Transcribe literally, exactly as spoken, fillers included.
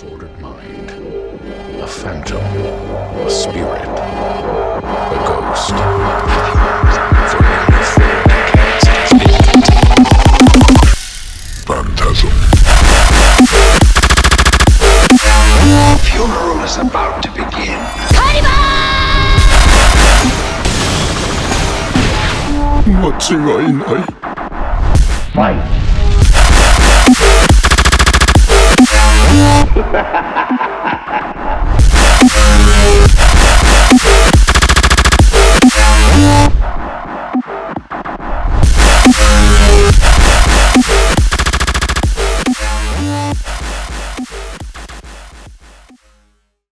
disordered mind. A phantom, a spirit, a ghost. For nearly four decades it has been contained. Phantasm. The funeral is about to begin. Fight! Fight!